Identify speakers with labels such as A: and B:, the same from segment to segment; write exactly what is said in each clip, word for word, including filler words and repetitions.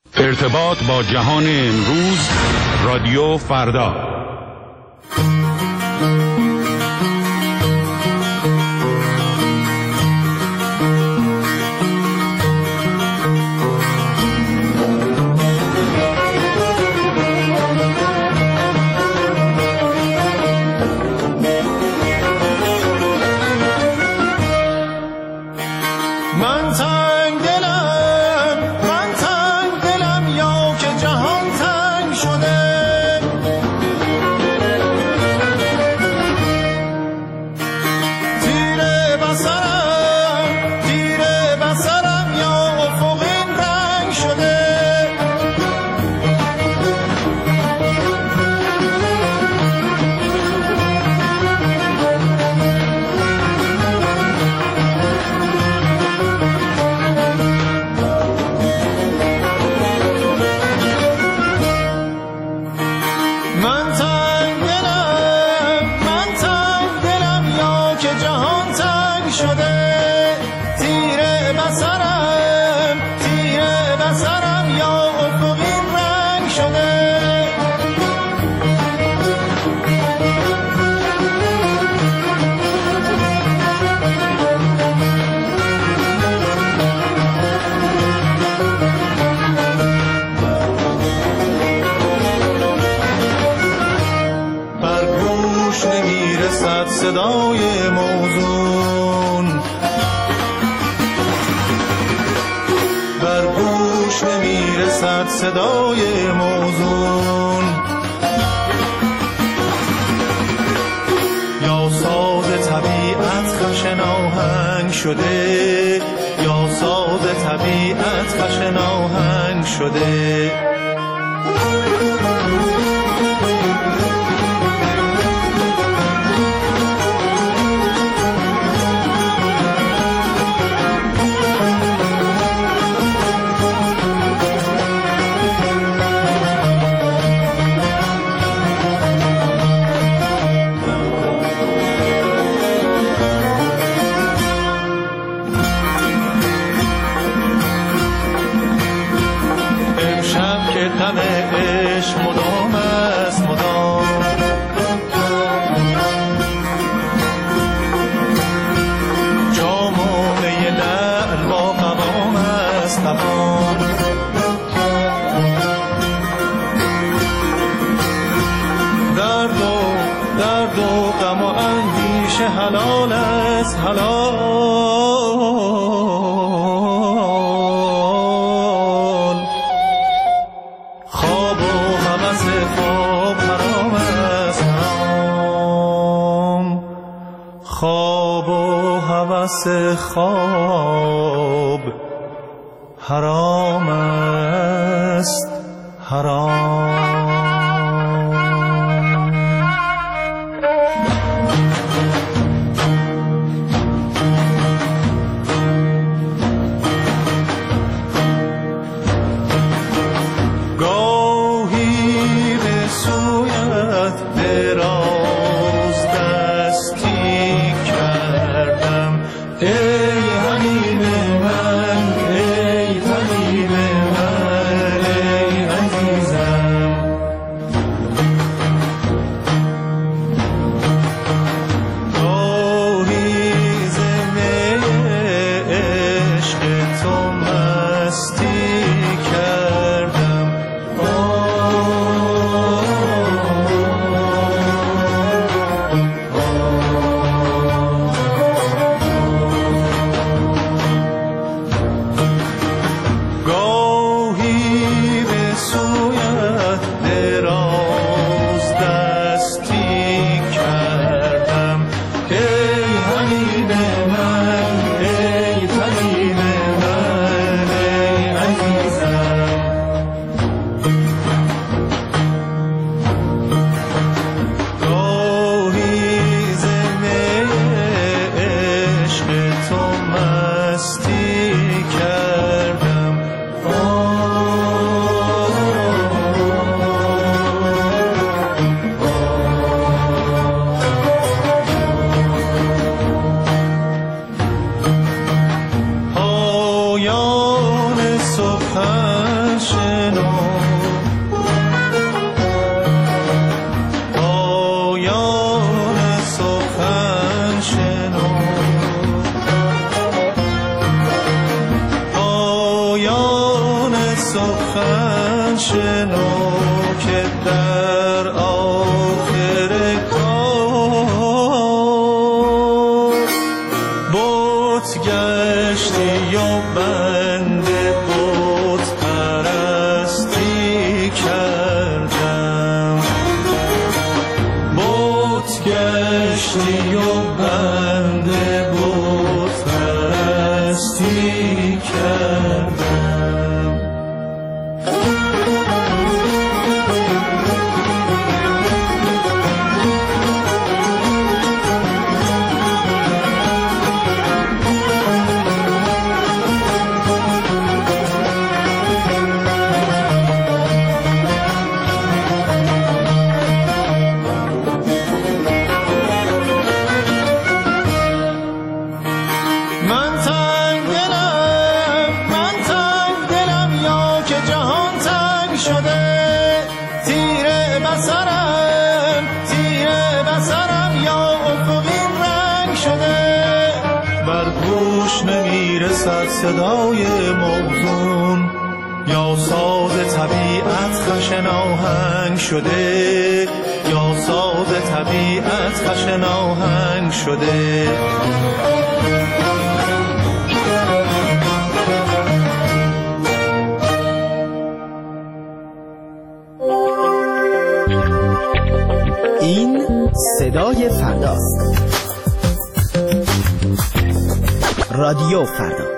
A: ارتباط با جهان امروز، رادیو فردا.
B: صدای موزون بر گوش نمیرسد، صدای موزون یا ساز طبیعت خشن آهنگ شده، یا ساز طبیعت خشن آهنگ شده. غم عشق مدام است، مدام جام و می لعل با قوام است، قوام درد و درد و غم و اندیشه حلال است، حلال خواب و هوس خواب حرام است، حرام. گاهی به سویت دراز دستی کردم، ای حبیب من، ای حبیب من، ای عزیزم. گاهی ز می عشق تو مستی کردم، گاهی به سویت دراز دستی کردم، ای حبیب من، ای طبیب من، ای عزیزم. گاهی ز می عشق تو مستی کردم، پایان صبح شنو پایان سخن شنو پایان سخن شنو که در آخر کار بت گشتی و بنده بت پرستی کردم بت گشتی و بنده بت پرستی کردم من تنگ دلم من تنگ دلم یا که جهان تنگ شده تیره بصرم تیره بصرم یا افقین رنگ شده بر گوش نمیرسد صدای موزون یا ساز طبیعت خشن آهنگ شده یا ساز طبیعت خشن آهنگ شده
C: این صدای فرداست. رادیو فردا.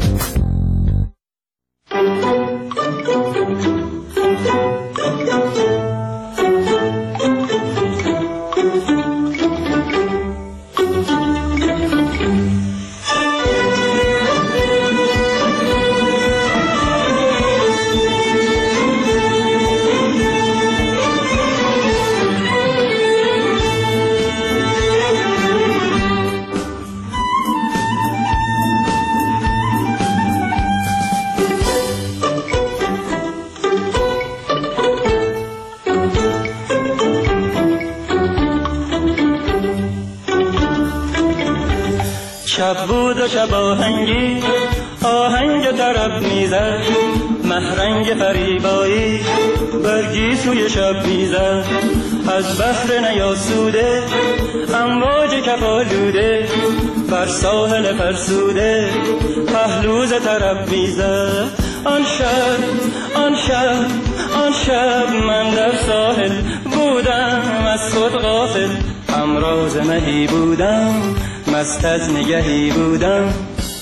D: شب بود و شب آهنگی آهنگ طرب میزد محرنگ فریبایی برگی سوی شب میزد از بحر نیاسوده امواج کفالوده بر ساحل فرسوده پهلوز طرب میزد آن شب آن شب آن شب من در ساحل بودم از خود غافل همراز مهی بودم مست از نگهی بودم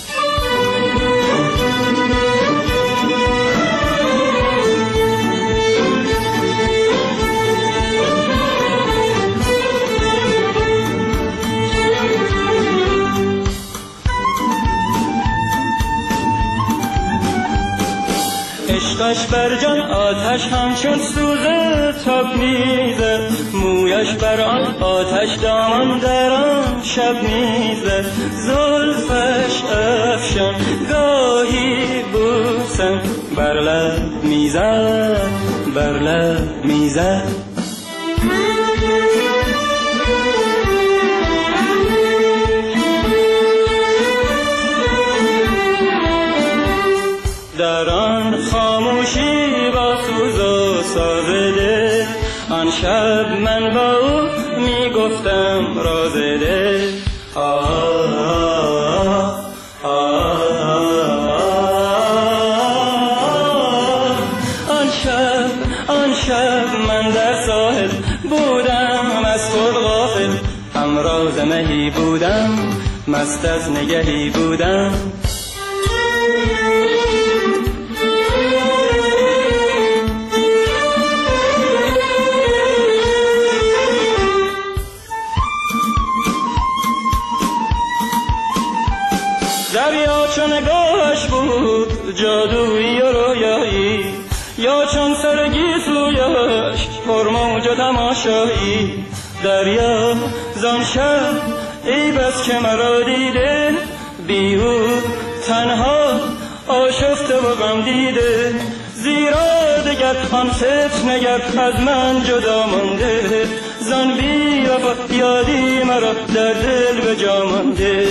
D: عشقش بر جان آتش همچون سوزه تاب میزد مویش بر آن آتش دامان در آن شب میزد زلفش افشان گاهی بوسم بر لب میزد بر لب میزد در آن خاموشی با سوز و سازده آن شب من با او میگفتم راز دل آه آن شب آن شب من در ساحل بودم از خود غافل همراز مهی بودم مست از نگهی بودم دریا چون نگاهش بود جادویی و رویایی یا چون سرگی سویش پرموج و تماشایی دریا زان شب ای بس که مرا دیده بیهود تنها آشفته و غم دیده زیرا دگر آن فتنگر از من جدا مانده زان بی وفا یادی مرا در دل به جا مانده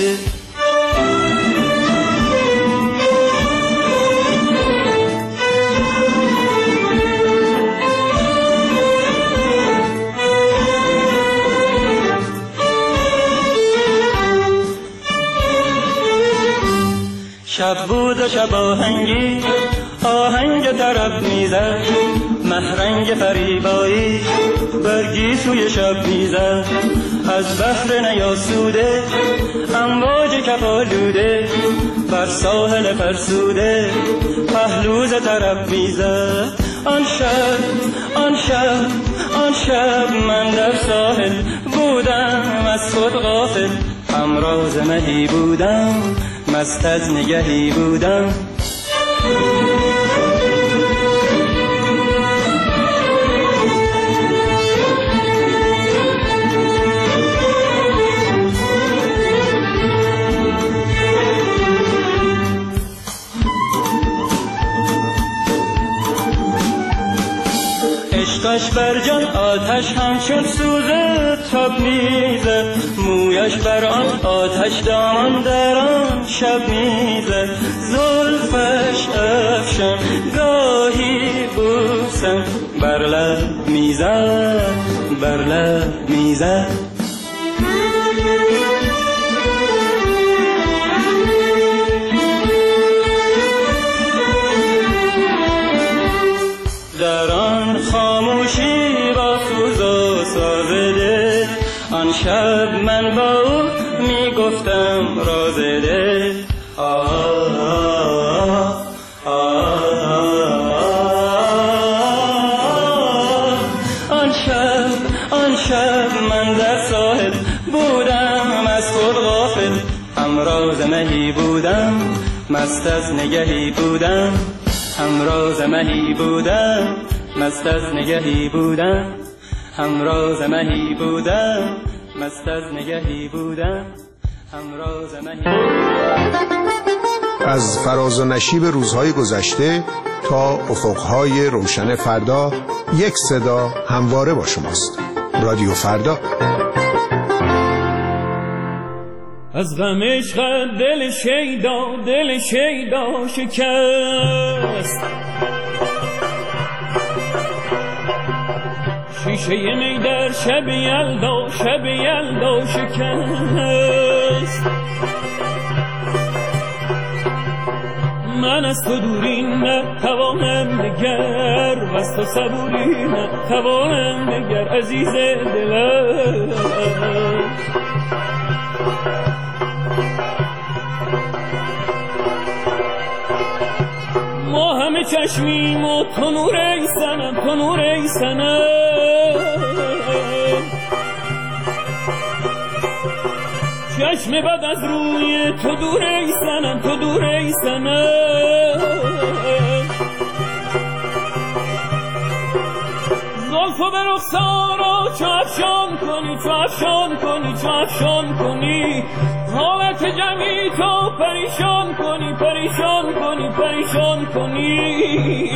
D: شب بود و شب آهنگی آهنگ طرب میزد محرنگ فریبایی برگی سوی شب میزد از بحر نیاسوده امواج کفالوده بر ساحل فرسوده پهلوز طرب میزد آن شب آن شب آن شب من در ساحل بودم از خود غافل همراز مهی بودم مست از نگهی بودم عشقش بر جان آتش همچون سوزه تاب میزد مویش بر آن آتش دامان در آن شب میزد زلفش افشان گاهی بوسم بر لب میزد بر لب میزد در آن خاموشی با سوز و سازده آن شب من با او میگفتم رازده آه آه آه آن شب آن شب من در ساحل بودم از خود غافل همراز مهی بودم مست از نگهی بودم همراز مهی بودم مست از نگهی بودم همراز مهی بودم مست از نگهی بودم همراز مهی.
E: از فراز و نشیب روزهای گذشته تا افقهای روشن فردا یک صدا همواره با شماست. رادیو فردا.
F: از غم عشق دل شیدا دل شیدا شکست شیشه می در شب یلدا شب یلدا شکست من از تو دوری نتوانم دگر و از تو صبوری نتوانم دگر عزیز دلم ما همه چشمیم و تو نور ای سنم تو نور ای سنم چشم بد از روی تو دور ای سنم تو دور ای سنم زلفو به رخسارا چو افشان کنی چو افشان کنی چو افشان کنی حالت جمعی تو پریشان کنی پریشان کنی پریشان کنی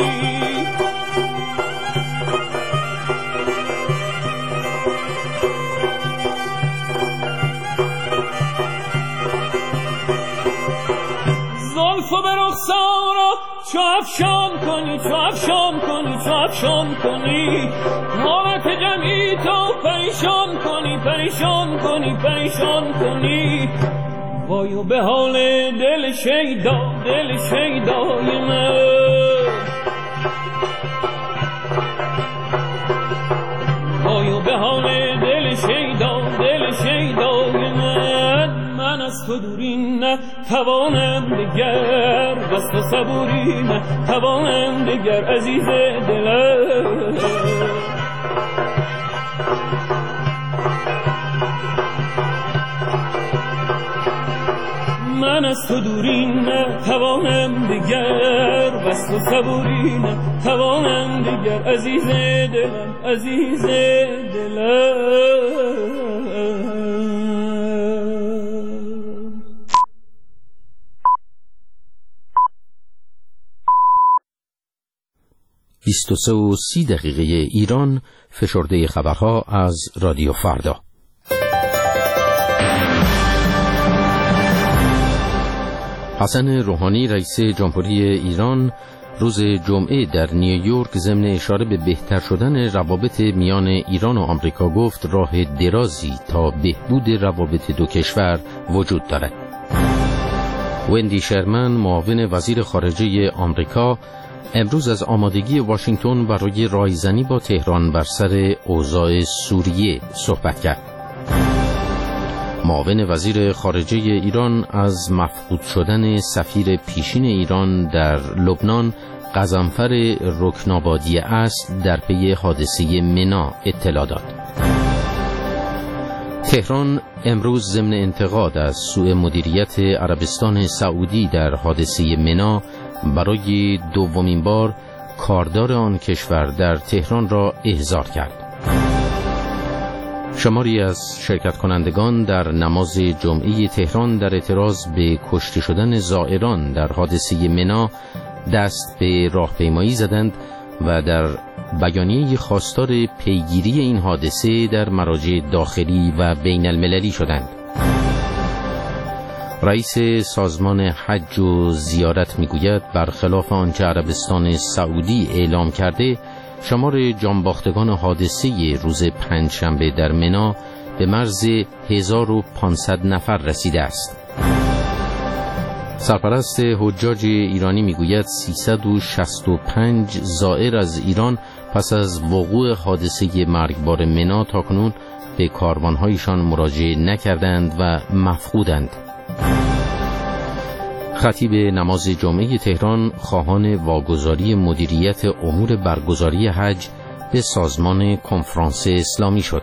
F: زلفو به رخسارا چو افشان کنی چو افشان کنی چو افشان کنی حالت جمعی تو پریشان کنی پریشان کنی پریشان کنی وای و به حال دل شیدا دل شیدای من وای و به حال دل شیدا دل شیدای من من از تو دوری نتوانم دگر بس تو صبوری نتوانم دگر عزیز دلم من از تو دوری نتوانم دگر بس تو صبوری نتوانم دگر عزیز دلم عزیز دلم.
G: بیست و سه و سی دقیقه ایران، فشرده خبرها از رادیو فردا. حسن روحانی رئیس جمهوری ایران روز جمعه در نیویورک ضمن اشاره به بهتر شدن روابط میان ایران و آمریکا گفت راه درازی تا بهبود روابط دو کشور وجود دارد. وندی شرمن معاون وزیر خارجه آمریکا امروز از آمادگی واشنگتن برای رایزنی با تهران بر سر اوضاع سوریه صحبت کرد. معاون وزیر خارجه ایران از مفقود شدن سفیر پیشین ایران در لبنان غضنفر رکنابادی است در پی حادثه منا اطلاع داد. تهران امروز ضمن انتقاد از سوء مدیریت عربستان سعودی در حادثه منا برای دومین بار کاردار آن کشور در تهران را احضار کرد. شماری از شرکت کنندگان در نماز جمعه تهران در اعتراض به کشته شدن زائران در حادثه منا دست به راهپیمایی زدند و در بیانیه خواستار پیگیری این حادثه در مراجع داخلی و بین المللی شدند. رئیس سازمان حج و زیارت میگوید برخلاف آنچه عربستان سعودی اعلام کرده، شمار جانباختگان حادثه روز پنجشنبه در منا به مرز هزار و پانصد نفر رسیده است. سرپرست حجاج ایرانی میگوید سیصد و شصت و پنج زائر از ایران پس از وقوع حادثه مرگبار منا تاکنون به کاروانهایشان مراجعه نکردند و مفقودند. خطیب نماز جمعه تهران خواهان واگذاری مدیریت امور برگزاری حج به سازمان کنفرانس اسلامی شد.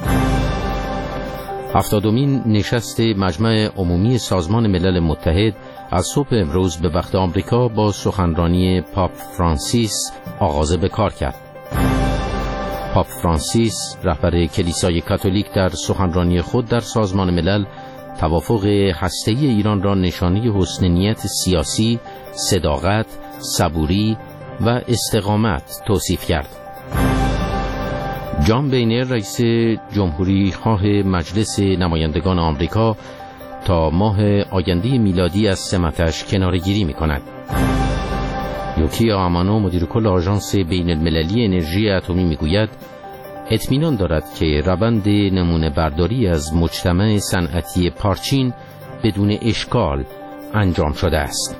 G: هفتادمین نشست مجمع عمومی سازمان ملل متحد از صبح امروز به وقت آمریکا با سخنرانی پاپ فرانسیس آغاز به کار کرد. پاپ فرانسیس رهبر کلیسای کاتولیک در سخنرانی خود در سازمان ملل توافق هسته‌ای ایران را نشانه حسن نیت سیاسی، صداقت، صبوری و استقامت توصیف کرد. جان بینر رئیس جمهوری خواه مجلس نمایندگان آمریکا تا ماه آینده میلادی از سمتش کناره‌گیری می‌کند. یوکیا آمانو مدیر کل آژانس بین المللی انرژی اتمی میگوید اطمینان دارد که روند نمونه برداری از مجتمع صنعتی پارچین بدون اشکال انجام شده است.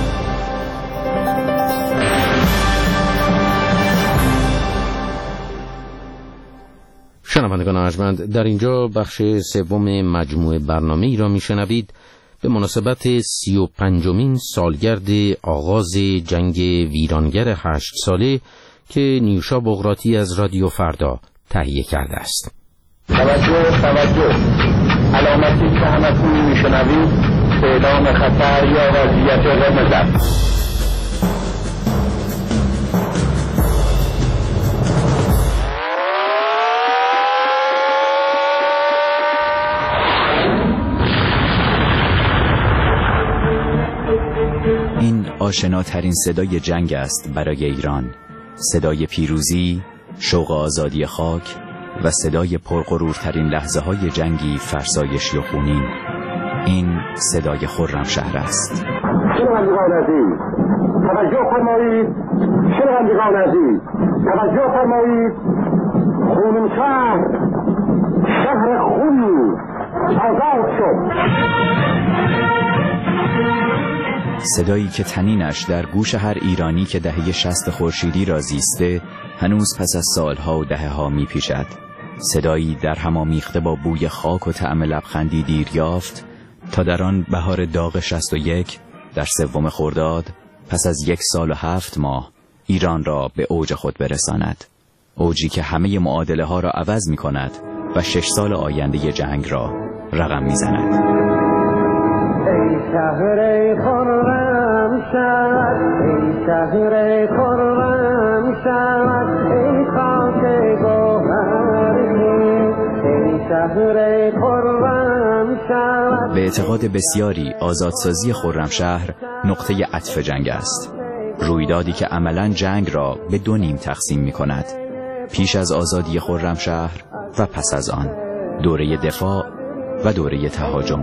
G: شنوندگان ارجمند، در اینجا بخش سوم مجموعه برنامه ای را میشنوید به مناسبت سی و پنجمین سالگرد آغاز جنگ ویرانگر هشت ساله که نیوشا بغراتی از رادیو فردا تهیه کرده است.
H: توجه توجه علامتی که همتون میشنوید اعلام خطر یا وضعیت قرمز است.
I: این آشناترین صدای جنگ است برای ایران، صدای پیروزی، شوق آزادی خاک و صدای پرغرورترین لحظه های جنگی فرسایشی و خونین. این صدای خرمشهر است.
H: شنوندگان عزیز توجه فرمایید، شنوندگان عزیز توجه فرمایید، خرمشهر شهر خونی آزاد شد.
I: صدایی که طنینش در گوش هر ایرانی که دهه شصت خورشیدی را زیسته هنوز پس از سالها و دهه‌ها می‌پیچد. صدایی در هم آمیخته با بوی خاک و طعم لبخندی دیر یافت تا در آن بهار داغ شصت و یک در سوم خرداد پس از یک سال و هفت ماه ایران را به اوج خود برساند. اوجی که همه معادله ها را عوض می کند و شش سال آینده جنگ را رقم می زند.
B: ای شهر خرمشهر، ای شهر خرمشهر، ای خاک گوهری، ای شهر خرمشهر.
I: به اعتقاد بسیاری آزادسازی خرمشهر نقطه عطف جنگ است. رویدادی که عملاً جنگ را به دو نیم تقسیم می کند. پیش از آزادی خرمشهر و پس از آن، دوره دفاع و دوره تهاجم.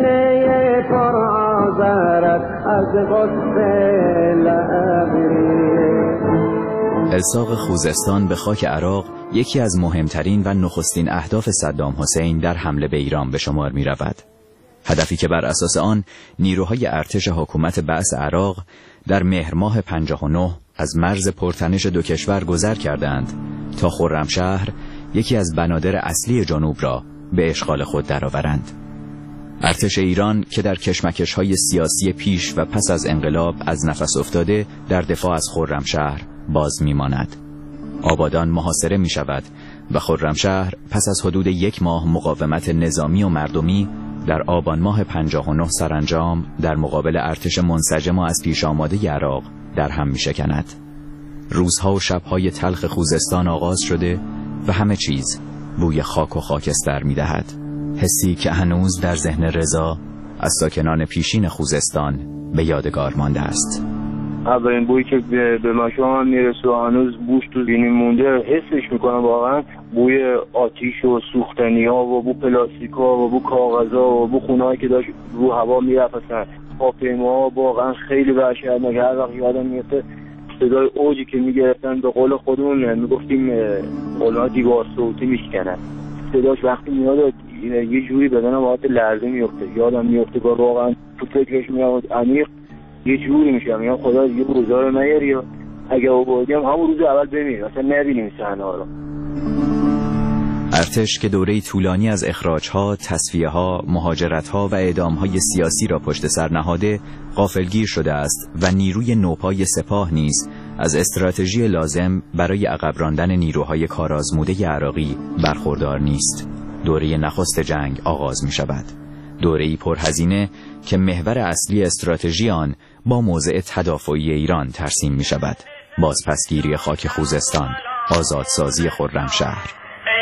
I: الصاق خوزستان به خاک عراق یکی از مهمترین و نخستین اهداف صدام حسین در حمله به ایران به شمار می رود. هدفی که بر اساس آن نیروهای ارتش حکومت بعث عراق در مهر ماه پنجاه و نه از مرز پرتنش دو کشور گذر کردند تا خرمشهر، یکی از بنادر اصلی جنوب را به اشغال خود درآورند. ارتش ایران که در کشمکش‌های سیاسی پیش و پس از انقلاب از نفس افتاده در دفاع از خرمشهر باز می‌ماند. آبادان محاصره می‌شود و خرمشهر پس از حدود یک ماه مقاومت نظامی و مردمی در آبان ماه پنجاه و نه سرانجام در مقابل ارتش منسجم و از پیش آماده عراق در هم می‌شکند. روزها و شب‌های تلخ خوزستان آغاز شده و همه چیز بوی خاک و خاکستر می‌دهد. حسی که هنوز در ذهن رضا از ساکنان پیشین خوزستان به یادگار مانده است.
H: اولین بویی که به مشام میرسه و هنوز بوش تو زینین مونده، حسش میکنم واقعا بوی آتیش و سوختنی ها و بو پلاستیک ها و بو کاغذ ها و بو خونه هایی که داشت رو هوا میرفت. هواپیما ها واقعا خیلی وحشتناک. هر وقت یادم میفته صدای اوجی که میگرفتن، به قول خودمون میگفتیم قولها دیوار صوتی میشکنن، صداش وقتی میاد یه جوری بدنم وقت لرزه میفته. یادم میفته با واقعا تو فکرش میاد عمیق یه جوری میشه، میگم خدا دیگه روزا رو نیاری، اگه آوردیم همون روز اول بمیر، اصلا نبینیم صحنه ها رو.
I: ارتش که دوره طولانی از اخراج‌ها، تصفیه‌ها، مهاجرت‌ها و اعدام‌های سیاسی را پشت سر نهاده، غافلگیر شده است و نیروی نوپای سپاه نیز از استراتژی لازم برای عقب راندن نیروهای کارآزموده عراقی برخوردار نیست. دوره نخست جنگ آغاز می‌شود. دوره‌ای پرهزینه که محور اصلی استراتژی آن با موضع تدافعی ایران ترسیم می‌شود. بازپسگیری خاک خوزستان، آزادسازی خرمشهر.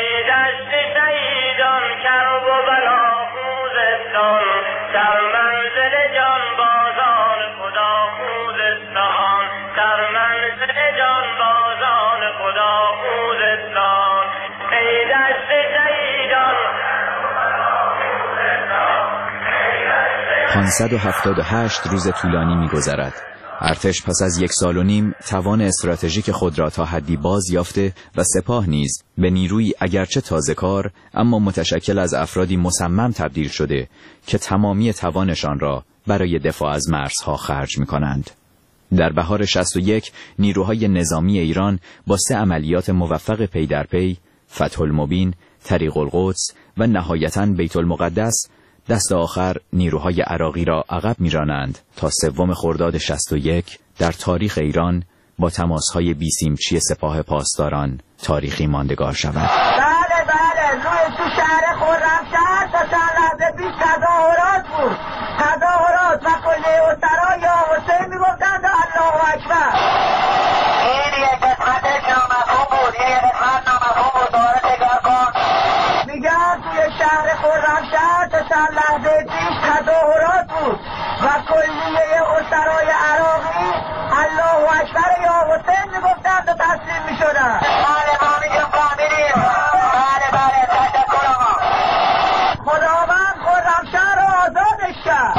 I: پانصد و هفتاد و هشت روز طولانی می‌گذرد. ارتش پس از یک سال و نیم توان استراتژیک خود را تا حدی باز یافته و سپاه نیز به نیروی اگرچه تازه کار اما متشکل از افرادی مصمم تبدیل شده که تمامی توانشان را برای دفاع از مرزها خرج می‌کنند. در بهار شصت و یک نیروهای نظامی ایران با سه عملیات موفق پی در پی، فتح المبین، طریق القدس و نهایتاً بیت المقدس، دست آخر نیروهای عراقی را عقب می‌رانند تا سوم خرداد شصت و یک در تاریخ ایران با تماس‌های بیسیمچی سپاه پاسداران تاریخی ماندگار شود.
J: بله بله، روی تو شهر خرمشهر تا چند لحظه پیش تظاهرات بود. تظاهرات و کلیه اسرا یا حسین میگفتند الله اکبر. این یک قسمت نامفهوم بود، این یک قسمت نامفهوم بود. دوباره تکرار کن. میگم توی شهر خرمشهر تا چند لحظه پیش تظاهرات بود و کلیه اسرای عراقی الله اکبر یا حسین میگفتند و تسلیم میشدند. بله ما میگم فهمیدیم. بله بله تشکر آقا. خداوند خرمشهر رو آزادش کرد.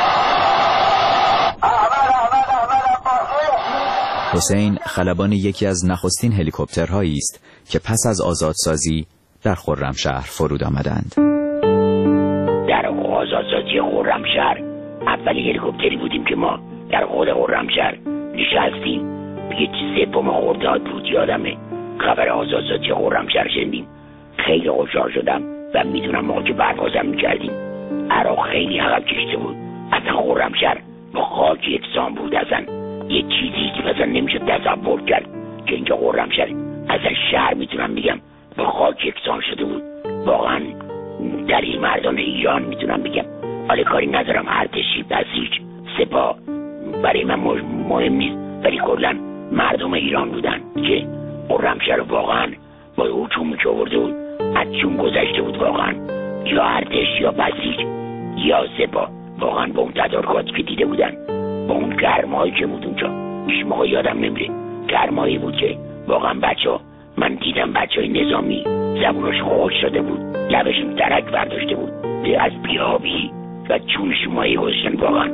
J: احمد احمد احمد
I: حسین خلبان یکی از نخستین هلیکوپترهایی است که پس از آزادسازی در خرمشهر فرود آمدند.
K: در آزادسازی خرمشهر اولین هلیکوپتری بودیم که ما در خود خرمشهر نشستیم. یه سوم خرداد بود یادمه، خبر آزادسازی خرمشهر شنیدیم. خیلی خوشحال شدم و میدونم ما که پروازم میکردیم عراق خیلی عقب کشیده بود. اصلا خرمشهر با خاک یکسان بود. اصلا یه چیزی که مثلا نمیشه تصور کرد که اینجا خرمشهر اصلا شهر میتونم بگم با خاک یکسان شده بود. واقعا در این مردم ایران میتونم بگم، حالا کاری ندارم ارتشی بسیج سپاه برای من مهم نیست، ولی کلا مردم ایران بودن که خرمشهر واقعا با هجومی که آورده بود از چون گذشته بود. واقعا یا ارتش یا بسیج یا سپاه واقعا با اون تدارکاتی که دیده بودن، با اون گرمایی که بود اونجا، هیچ موقع یادم نمیره. گرمایی بود که واقعا بچه ها، من دیدم بچه های نظامی زبونش خوش شده بود، لبشون درک برداشته بود، از بیابی و چون شمایی گذاشتن. واقعا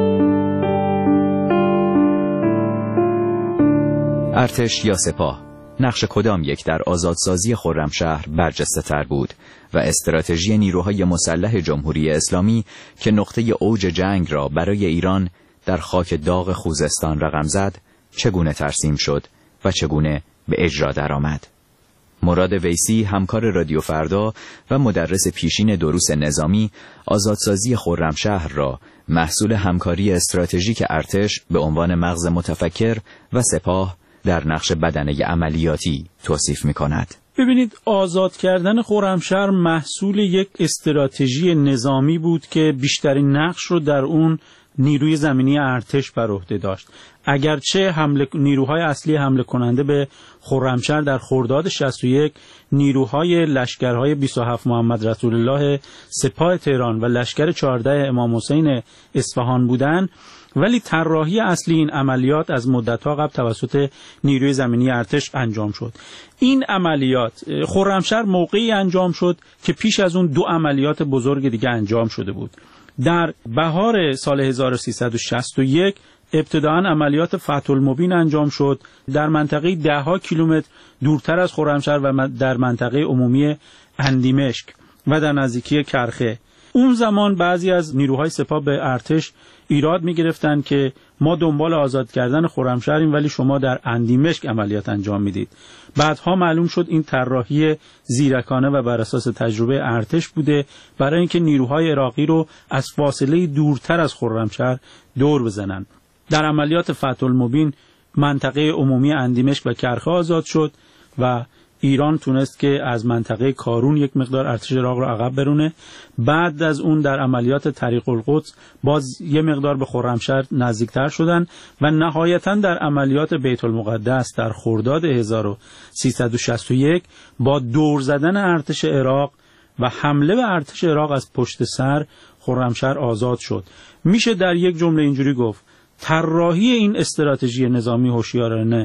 I: ارتش یا سپاه، نقش کدام یک در آزادسازی خرمشهر برجسته تر بود و استراتژی نیروهای مسلح جمهوری اسلامی که نقطه اوج جنگ را برای ایران در خاک داغ خوزستان رقم زد چگونه ترسیم شد و چگونه به اجرا درآمد؟ مراد ویسی، همکار رادیو فردا و مدرس پیشین دروس نظامی، آزادسازی خرمشهر را محصول همکاری استراتژیک ارتش به عنوان مغز متفکر و سپاه در نقش بدنه عملیاتی توصیف می کند.
L: ببینید، آزاد کردن خرمشهر محصول یک استراتژی نظامی بود که بیشترین نقش رو در اون نیروی زمینی ارتش بر عهده داشت. اگرچه حمله نیروهای اصلی حمله کننده به خرمشهر در خرداد شصت و یک نیروهای لشکرهای بیست و هفت محمد رسول الله سپاه تهران و لشکر چهارده امام حسین اصفهان بودند، ولی طراحی اصلی این عملیات از مدت‌ها قبل توسط نیروی زمینی ارتش انجام شد. این عملیات خرمشهر موقعی انجام شد که پیش از اون دو عملیات بزرگ دیگه انجام شده بود. در بهار سال هزار و سیصد و شصت و یک ابتداعاً عملیات فتح المبین انجام شد در منطقه ده ها کیلومتر دورتر از خرمشهر و در منطقه عمومی اندیمشک و در نزدیکی کرخه. اون زمان بعضی از نیروهای سپاه به ارتش ایراد می گرفتن که ما دنبال آزاد کردن خرمشهریم ولی شما در اندیمشک عملیات انجام میدید. بعدها معلوم شد این طراحی زیرکانه و بر اساس تجربه ارتش بوده برای اینکه نیروهای عراقی رو از فاصله دورتر از خرمشهر دور بزنن. در عملیات فتح المبین منطقه عمومی اندیمشک و کرخه آزاد شد و ایران تونست که از منطقه کارون یک مقدار ارتش عراق رو عقب برونه. بعد از اون در عملیات طریق القدس باز یه مقدار به خرمشهر نزدیکتر شدن و نهایتاً در عملیات بیت المقدس در خرداد هزار و سیصد و شصت و یک با دور زدن ارتش عراق و حمله به ارتش عراق از پشت سر خرمشهر آزاد شد. میشه در یک جمله اینجوری گفت طراحی این استراتژی نظامی هوشیارانه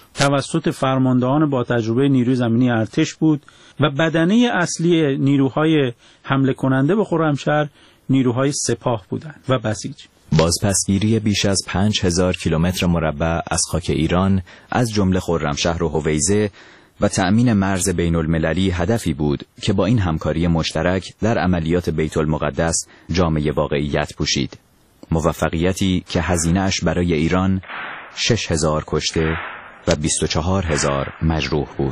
L: توسط فرماندهان با تجربه نیروی زمینی ارتش بود و بدنه اصلی نیروهای حمله کننده به خرمشهر نیروهای سپاه بودند و بسیج.
I: بازپسگیری بیش از پنج هزار کیلومتر مربع از خاک ایران از جمله خرمشهر و هویزه و تأمین مرز بین المللی هدفی بود که با این همکاری مشترک در عملیات بیت المقدس جامعه واقعیت پوشید. موفقیتی که هزینه‌اش برای ایران شش هزار کشته و بیست و چهار هزار مجروح بود.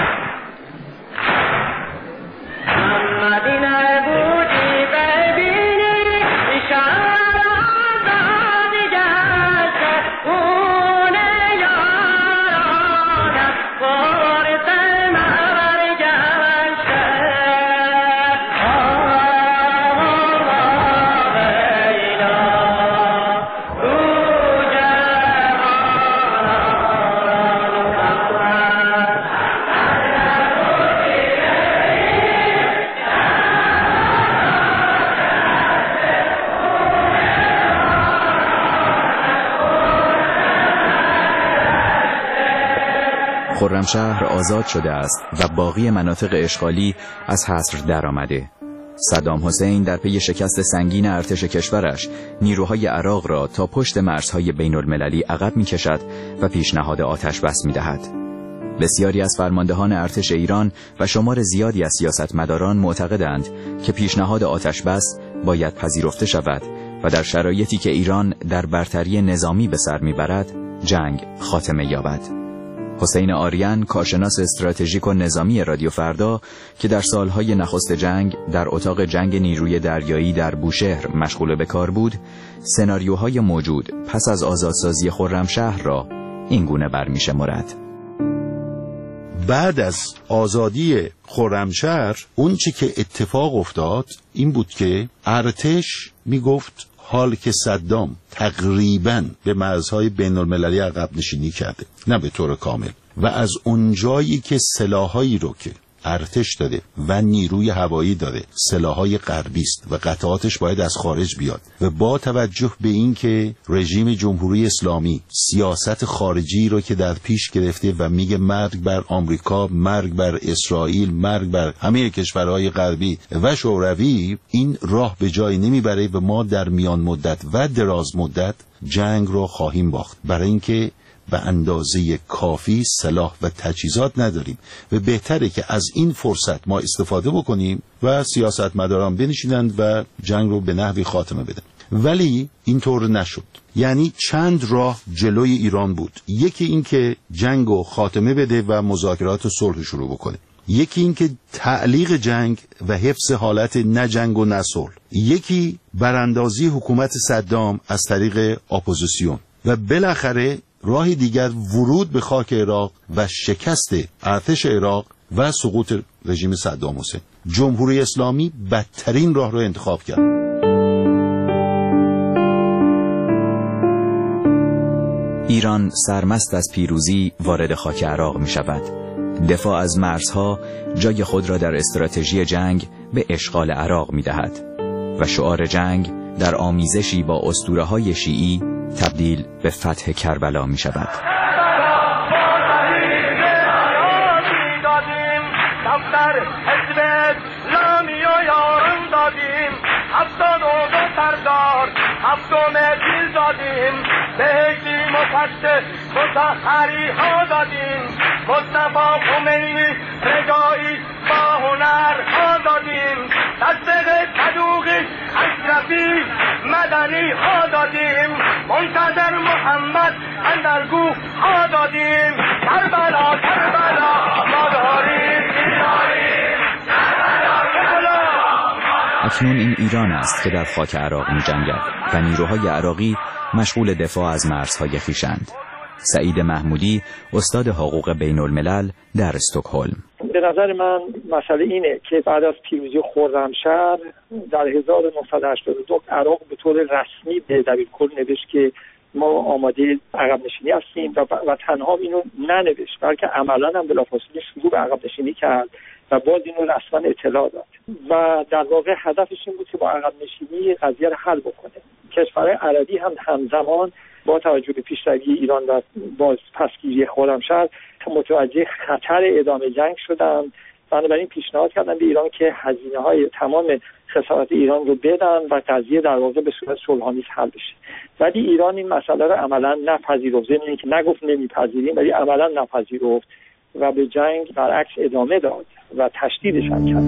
I: خرمشهر آزاد شده است و باقی مناطق اشغالی از حصر درآمده. صدام حسین در پی شکست سنگین ارتش کشورش نیروهای عراق را تا پشت مرزهای بین المللی عقب می کشد و پیشنهاد آتش بس می دهد. بسیاری از فرماندهان ارتش ایران و شمار زیادی از سیاستمداران معتقدند که پیشنهاد آتش بس باید پذیرفته شود و در شرایطی که ایران در برتری نظامی به سر می برد جنگ خاتمه یابد. حسین آریان، کارشناس استراتژیک و نظامی رادیو فردا که در سالهای نخست جنگ در اتاق جنگ نیروی دریایی در بوشهر مشغول به کار بود، سناریوهای موجود پس از آزادسازی خرمشهر را این گونه برمی‌شمارد.
E: بعد از آزادی خرمشهر اون چی که اتفاق افتاد این بود که ارتش میگفت حال که صدام تقریباً به مرزهای بین المللی عقب نشینی کرده، نه به طور کامل، و از اون جایی که سلاحایی رو که ارتش داره و نیروی هوایی داره، سلاح‌های غربی است و قطعاتش باید از خارج بیاد و با توجه به این که رژیم جمهوری اسلامی سیاست خارجی رو که در پیش گرفته و میگه مرگ بر آمریکا، مرگ بر اسرائیل، مرگ بر همه کشورهای غربی و شوروی، این راه به جای نمیبره و ما در میان مدت و دراز مدت جنگ رو خواهیم باخت، برای اینکه به اندازه کافی سلاح و تجهیزات نداریم و بهتره که از این فرصت ما استفاده بکنیم و سیاستمداران بنشینند و جنگ رو به نحوی خاتمه بدن. ولی اینطور نشد. یعنی چند راه جلوی ایران بود. یکی این که جنگ رو خاتمه بده و مذاکرات صلح شروع بکنه، یکی این که تعلیق جنگ و حفظ حالت نه جنگ و نه صلح، یکی براندازی حکومت صدام از طریق اپوزیسیون و بالاخره راه دیگر ورود به خاک عراق و شکست ارتش عراق و سقوط رژیم صدام حسین. جمهوری اسلامی بدترین راه را انتخاب کرد.
I: ایران سرمست از پیروزی وارد خاک عراق می شود. دفاع از مرزها جای خود را در استراتژی جنگ به اشغال عراق می دهد و شعار جنگ در آمیزشی با اسطوره‌های شیعی تبدیل به فتح کربلا می شود.
M: هفتم پیل دادیم بهشتی مفتش متحری ها دادیم مصطفی خمینی رجایی با هنر ها دادیم تصدیق صدوقی اشرفی مدنی ها دادیم منتظر محمد اندرگو ها دادیم کربلا کربلا ما داریم داریم کربلا کربلا.
I: اکنون این ایران است که در خاک عراق می جنگد و نیروهای عراقی مشغول دفاع از مرزهای خویشند. سعید محمودی، استاد حقوق بین الملل در استکهلم:
N: به نظر من مسئله اینه که بعد از پیروزی خرمشهر در هزار و نهصد و هشتاد و دو عراق به طور رسمی به دبیرکل نوشت که ما آماده عقب نشینی هستیم و, و تنها اینو ننوشت بلکه عملا هم بلافاصله شروع به عقب نشینی کرد و باز اینو رسما اطلاع داد و در واقع هدفش این بود که با عقب نشینی قضیه رو حل بکنه. کشورهای عربی هم همزمان با توجه به پیشروی ایران و باز پسگیری خرمشهر متوجه خطر ادامه جنگ شدن، بنابراین پیشنهاد کردن به ایران که هزینه‌های تمام خسارات ایران رو بدن و قضیه در واقع به صورت صلح‌آمیز حل بشه. ولی ایران این مسئله رو عملاً نپذیرفت، ضمن اینکه نگفت نمیپذیریم ولی عملاً نپذیرفت و به جنگ برعکس ادامه داد و تشدیدش هم کرد.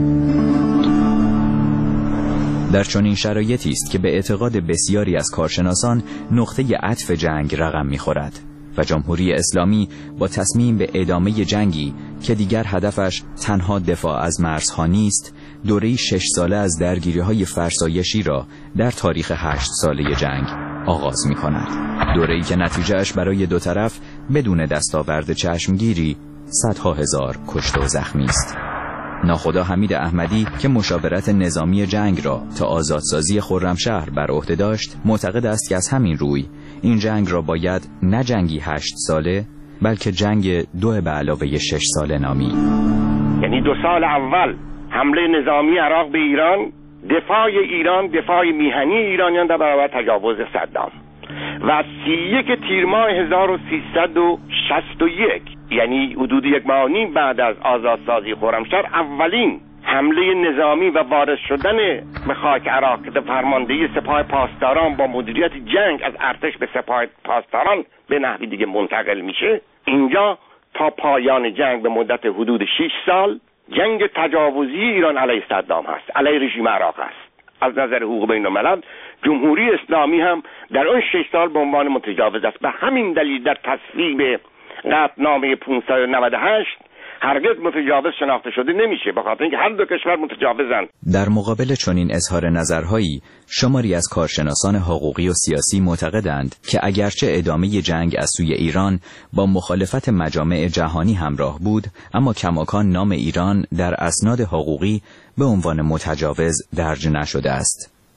I: در چنین شرایطی است که به اعتقاد بسیاری از کارشناسان نقطه عطف جنگ رقم می‌خورد و جمهوری اسلامی با تصمیم به ادامه جنگی که دیگر هدفش تنها دفاع از مرزها نیست، دوره‌ای شش ساله از درگیری‌های فرسایشی را در تاریخ هشت ساله جنگ آغاز می‌کند. دوره‌ای که نتیجهش برای دو طرف بدون دستاورد چشمگیری صدها هزار کشته و زخمی است. ناخدا حمید احمدی که مشاورت نظامی جنگ را تا آزادسازی خرمشهر بر عهده داشت، معتقد است که از همین روی این جنگ را باید نه جنگی هشت ساله بلکه جنگ دو به علاوه شش ساله نامی.
K: یعنی دو سال اول حمله نظامی عراق به ایران، دفاع ایران، دفاع میهنی ایرانیان در برابر تجاوز صدام و سی و یک تیر ماه هزار و سیصد و شصت و یک، یعنی حدود یک ماه و نیم بعد از آزادسازی خرمشهر، اولین حمله نظامی و وارد شدن به خاک عراق که فرماندهی سپاه پاسداران با مدیریت جنگ از ارتش به سپاه پاسداران به نحوی دیگه منتقل میشه. اینجا تا پایان جنگ به مدت حدود شش سال جنگ تجاوزی ایران علیه صدام هست، علیه رژیم عراق هست. از نظر حقوق بین الملل جمهوری اسلامی هم در اون شش سال به عنوان متجاوز است. به همین دلیل در تصویب قطعنامه پانصد و نود و هشت هرگز متجاوز شناخته شده نمیشه، به خاطر اینکه هر دو کشور متجاوزن.
I: در مقابل چنین اظهار نظرهایی، شماری از کارشناسان حقوقی و سیاسی معتقدند که اگرچه ادامه جنگ از سوی ایران با مخالفت مجامع جهانی همراه بود، اما کماکان نام ایران در اسناد حقوقی به عنوان متجاوز درج نشده است.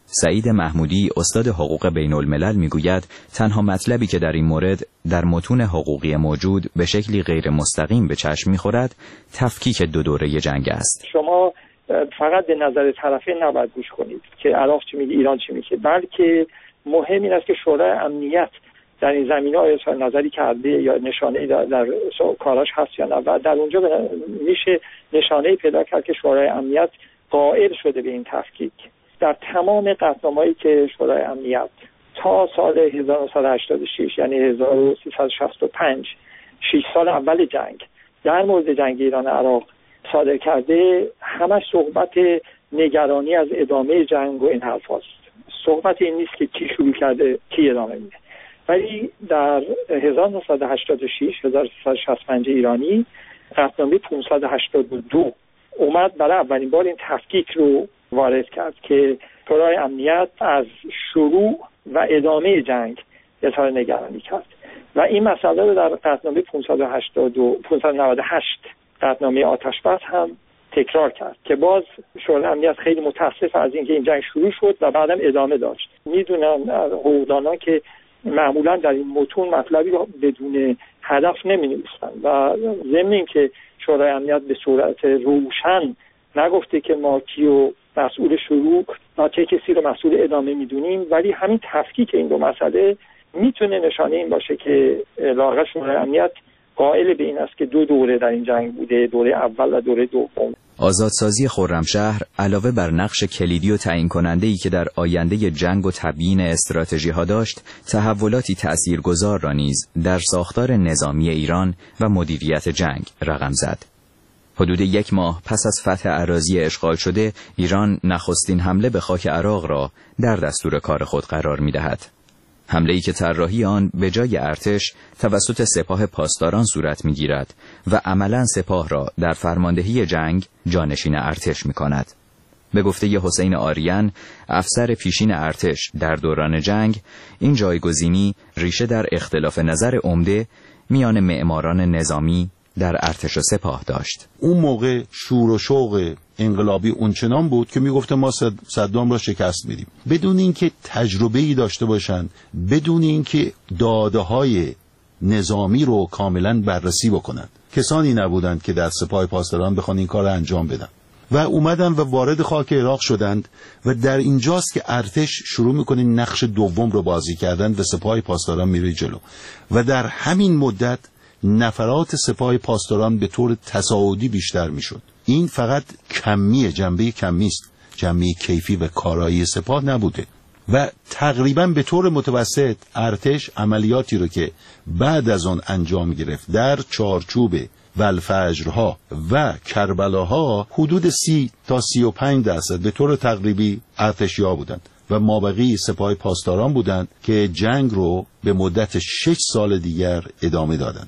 I: سعید محمودی استاد حقوق بین الملل میگوید تنها مطلبی که در این مورد در متون حقوقی موجود به شکلی غیر مستقیم به چشم میخورد تفکیک دو دوره جنگ است.
N: شما فقط به نظر طرفین نباید گوش کنید که عراق چی میگه ایران چی میگه، بلکه مهم این است که شورای امنیت در این زمینه‌ها اظهار نظری کرده یا نشانه‌ای در, در کاراش هست یا نه، و در اونجا میشه نشانه‌ای پیدا کرد که شورای امنیت قائل شده به این تفکیک. در تمام قطعنامه‌هایی که شورای امنیت تا سال هزار و نهصد و هشتاد و شش یعنی هزار و سیصد و شصت و پنج شش سال اول جنگ در مورد جنگ ایران عراق صادر کرده، همش صحبت نگرانی از ادامه جنگ و این حرف هست. صحبت این نیست که کی شروع کرده کی ادامه میده. ولی در هزار و نهصد و هشتاد و شش هزار و سیصد و شصت و پنج ایرانی قطعنامه پانصد و هشتاد و دو اومد برای اولین بار این تفکیک رو وارد کرد که شورای امنیت از شروع و ادامه جنگ اظهار نگرانی کرد و این مسئله رو در قطعنامه پانصد و هشتاد و پانصد و نود و هشت قطعنامه آتشبس هم تکرار کرد که باز شورای امنیت خیلی متاسف از اینکه این جنگ شروع شد و بعدم ادامه داشت. میدونن حقوقدانان که معمولا در این متون مطلبی رو بدون هدف نمی‌نویسن و ضمن اینکه شورای امنیت به صورت روشن نگفته که ما کیو مسئول شروع و چه کسی رو مسئول ادامه میدونیم، ولی همین تفکیک این دو مسئله میتونه نشانه این باشه که لااقل شورای امنیت قائل به این است که دو دوره در این جنگ بوده، دوره اول و دوره دوم.
I: آزادسازی خرمشهر علاوه بر نقش کلیدی و تعیین کننده‌ای که در آینده جنگ و تبیین استراتژی‌ها داشت، تحولاتی تأثیرگذار را نیز در ساختار نظامی ایران و مدیریت جنگ رقم زد. حدود یک ماه پس از فتح اراضی اشغال شده، ایران نخستین حمله به خاک عراق را در دستور کار خود قرار می‌دهد. حمله‌ای که طراحی آن به جای ارتش توسط سپاه پاسداران صورت می‌گیرد و عملاً سپاه را در فرماندهی جنگ جانشین ارتش می‌کند. به گفته حسین آریان، افسر پیشین ارتش در دوران جنگ، این جایگزینی ریشه در اختلاف نظر عمده میان معماران نظامی در ارتش و سپاه داشت.
E: اون موقع شور و شوق انقلابی اونچنان بود که میگفته ما صدام را شکست میدیم، بدون اینکه تجربه‌ای داشته باشن، بدون اینکه داده‌های نظامی رو کاملا بررسی بکنن. کسانی نبودند که در سپاه پاسداران بخوان این کار رو انجام بدن و اومدن و وارد خاک عراق شدند و در اینجاست که ارتش شروع میکنه نقش دوم رو بازی کردن و سپاه پاسداران میره جلو و در همین مدت نفرات سپاه پاسداران به طور تصاعدی بیشتر میشد. این فقط کمی، جنبه کمی است، جنبه کیفی و کارایی سپاه نبوده و تقریبا به طور متوسط ارتش عملیاتی رو که بعد از آن انجام گرفت در چارچوب والفجرها و کربلاها حدود سی تا سی و پنج درصد به طور تقریبی ارتشیا بودند و مابقی سپاه پاسداران بودند که جنگ رو به مدت شش سال دیگر ادامه دادند.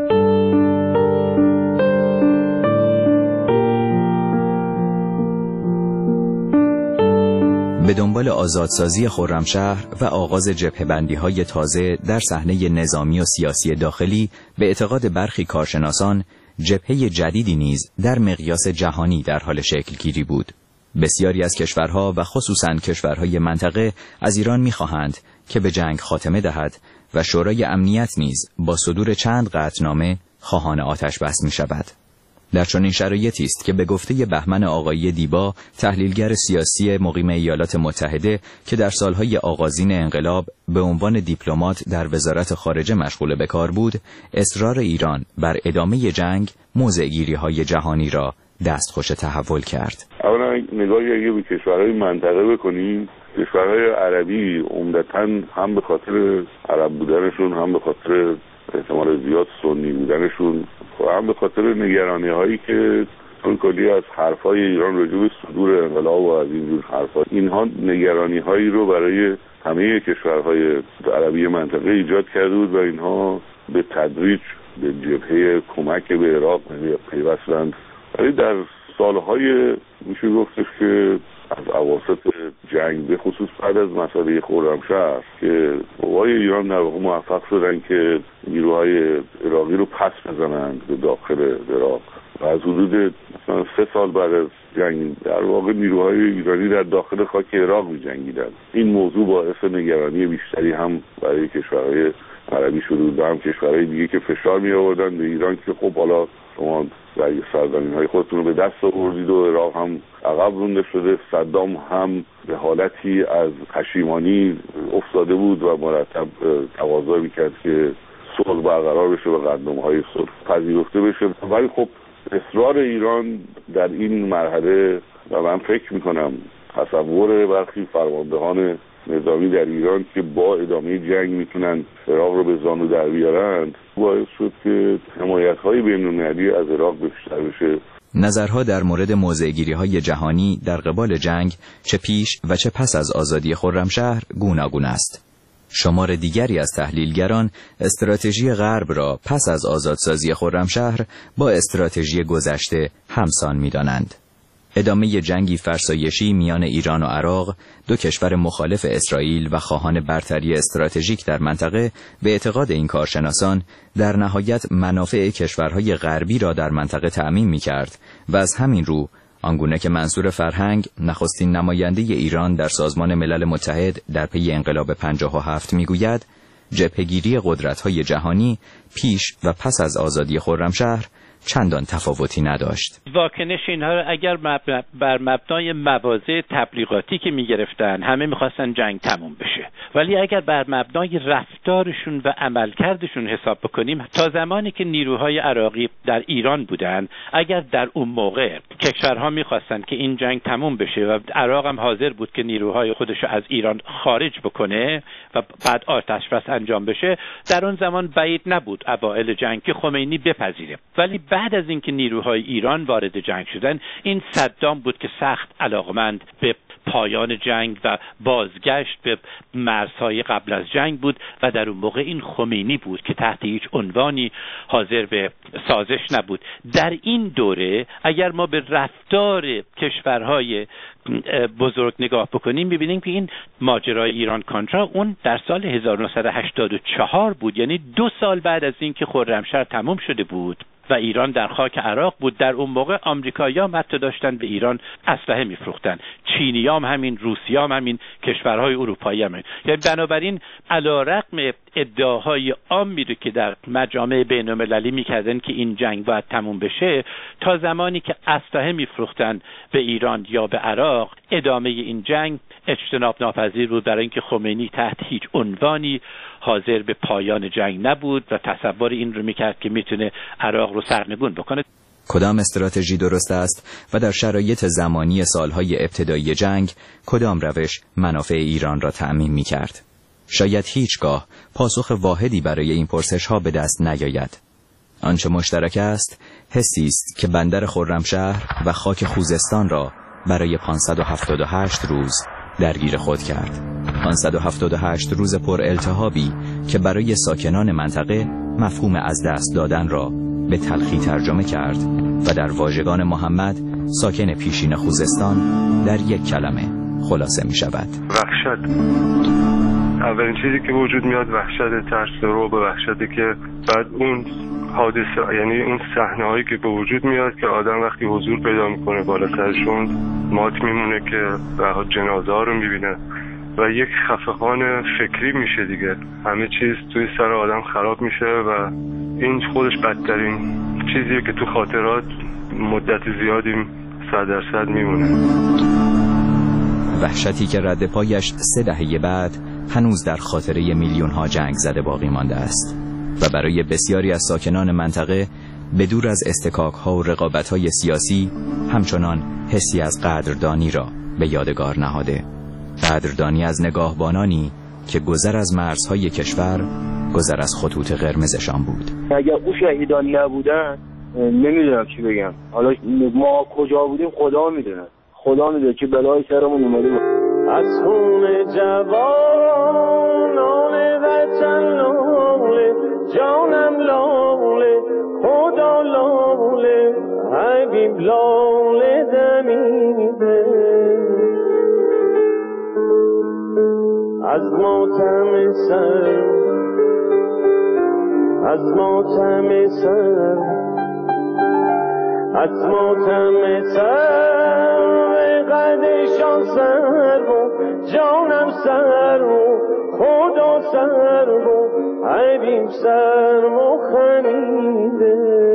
I: به دنبال آزادسازی خرمشهر و آغاز جبهه‌بندی‌های تازه در صحنه نظامی و سیاسی داخلی، به اعتقاد برخی کارشناسان جبهه جدیدی نیز در مقیاس جهانی در حال شکل گیری بود. بسیاری از کشورها و خصوصاً کشورهای منطقه از ایران می‌خواهند که به جنگ خاتمه دهد و شورای امنیت نیز با صدور چند قطعنامه خواهان آتش بس می‌شود. در چنین شرایطی است که به گفته بهمن آقایی دیبا، تحلیلگر سیاسی مقیم ایالات متحده که در سالهای آغازین انقلاب به عنوان دیپلمات در وزارت خارجه مشغول به کار بود، اصرار ایران بر ادامه جنگ موضع‌گیری‌های جهانی را دستخوش تحول کرد.
O: اولا نگاهی اگه به کشورهای منطقه بکنیم، کشورهای عربی عمدتاً هم به خاطر عرب بودنشون، هم به خاطر احتمال زیاد سنی بودنشون و هم به خاطر نگرانی هایی که طور کلی از حرفای ایران راجع به صدور انقلاب و از اینجور حرفا، اینها نگرانی هایی رو برای همه کشورهای عربی منطقه ایجاد کرده بود و اینها به تدریج به جبهه کمک به عراق پیوستند. ولی در سالهای میشه گفتش که از اواسط جنگ به خصوص بعد از مسئله خرمشهر که قوای ایران در واقع موفق شدن که نیروهای عراقی رو پس بزنند به داخل عراق و از حدود سه سال بعد از جنگ در واقع نیروهای ایرانی در داخل خاک عراق می‌جنگیدن. این موضوع باعث نگرانی بیشتری هم برای کشورهای عربی شده بود و هم کشورهای دیگه که فشار می آوردن به ایران که خب حالا شما سرزمین‌های خودتون رو به دست آوردید و عراق هم عقب رونده شده. صدام هم به حالتی از پشیمانی افتاده بود و مرتب تقاضا می‌کرد که صلح برقرار بشه و قدم‌های صلح پذیرفته بشه، ولی خب اصرار ایران در این مرحله و من فکر می‌کنم تصور برخی فرماندهان نظامی در ایران که با ادامه جنگ میتونن عراق رو به زانو در بیارند باعث شد که حمایت‌های بین‌المللی از عراق بیشتر بشه.
I: نظرها در مورد موضع‌گیری‌های جهانی در قبال جنگ چه پیش و چه پس از آزادی خرمشهر گوناگون است. شمار دیگری از تحلیلگران استراتژی غرب را پس از آزادسازی خرمشهر با استراتژی گذشته همسان می‌دانند. ادامه جنگی فرسایشی میان ایران و عراق، دو کشور مخالف اسرائیل و خواهان برتری استراتژیک در منطقه، به اعتقاد این کارشناسان در نهایت منافع کشورهای غربی را در منطقه تأمین می‌کرد و از همین رو آنگونه که منصور فرهنگ نخستین نماینده ایران در سازمان ملل متحد در پی انقلاب پنجاه و هفت میگوید جبهه‌گیری قدرت‌های جهانی پیش و پس از آزادی خرمشهر چندان تفاوتی نداشت.
P: واکنش اینها را اگر بر مبنای مواضع تبلیغاتی که میگرفتن همه میخواستن جنگ تموم بشه، ولی اگر بر مبنای رفتارشون و عملکردشون حساب بکنیم، تا زمانی که نیروهای عراقی در ایران بودن، اگر در اون موقع کشورها میخواستن که این جنگ تموم بشه و عراق هم حاضر بود که نیروهای خودش از ایران خارج بکنه و بعد آتش بس انجام بشه، در اون زمان بعید نبود اوایل جنگ که خمینی بپذیره. ولی بعد از اینکه نیروهای ایران وارد جنگ شدن، این صدام بود که سخت علاقمند به پایان جنگ و بازگشت به مرزهای قبل از جنگ بود و در اون موقع این خمینی بود که تحت هیچ عنوانی حاضر به سازش نبود. در این دوره اگر ما به رفتار کشورهای بزرگ نگاه بکنیم، می‌بینیم که این ماجرای ایران کانترا اون در سال هزار و نهصد و هشتاد و چهار بود، یعنی دو سال بعد از اینکه خرمشهر تمام شده بود و ایران در خاک عراق بود. در اون موقع آمریکایی‌ها هم حتی داشتن به ایران اسلحه می‌فروختن، چینی‌ها هم همین، روسی‌ها هم همین، کشورهای اروپایی هم همین. یعنی بنابراین علی‌رغم ادعاهای عامی رو که در مجامع بین‌المللی می‌کردن که این جنگ باید تموم بشه، تا زمانی که اسلحه می‌فروختن به ایران یا به عراق، ادامه این جنگ اجتناب ناپذیر بود، برای اینکه خمینی تحت هیچ عنوانی حاضر به پایان جنگ نبود و تصور این رو میکرد که میتونه عراق رو سرنگون بکنه.
I: کدام استراتژی درست است و در شرایط زمانی سالهای ابتدایی جنگ کدام روش منافع ایران را تأمین میکرد؟ شاید هیچگاه پاسخ واحدی برای این پرسش ها به دست نیاید. آنچه مشترک است حسی است که بندر خرمشهر و خاک خوزستان را برای پانصد و هفتاد و هشت روز درگیر خود کرد. پانصد و هفتاد و هشت روز پر التهابی که برای ساکنان منطقه مفهوم از دست دادن را به تلخی ترجمه کرد و در واژگان محمد ساکن پیشین خوزستان در یک کلمه خلاصه می شود.
Q: وحشت. اولین چیزی که وجود میاد وحشت، ترس، رعب، وحشتی که بعد اون حادثه، یعنی اون صحنه هایی که به وجود میاد که آدم وقتی حضور پیدا میکنه بالا سرشون مات میمونه که به جنازه ها رو میبینه و یک خفقان فکری میشه دیگه. همه چیز توی سر آدم خراب میشه و این خودش بدترین چیزیه که تو خاطرات مدت زیادی صد درصد میمونه.
I: وحشتی که رد پایش سه دهه بعد هنوز در خاطره میلیون ها جنگ زده باقی مانده است و برای بسیاری از ساکنان منطقه به دور از استکاک ها و رقابت های سیاسی همچنان حسی از قدردانی را به یادگار نهاده. قدردانی از نگاهبانانی که گذر از مرزهای کشور گذر از خطوط قرمزشان بود.
H: اگر او شهیدان نبودن نمیدونم چی بگم. حالا ما کجا بودیم خدا میدونه. خدا میدونه که بلای سرمون اومده بود.
B: از خون جوانان وطن لاله، جانم لاله، خدا لاله، حبیب لاله دمیده. از ماتم سر، از ماتم سر، از ماتم سر قدشان سر بود جانم سر بود خدا سر بود عیبیم سر مخنیده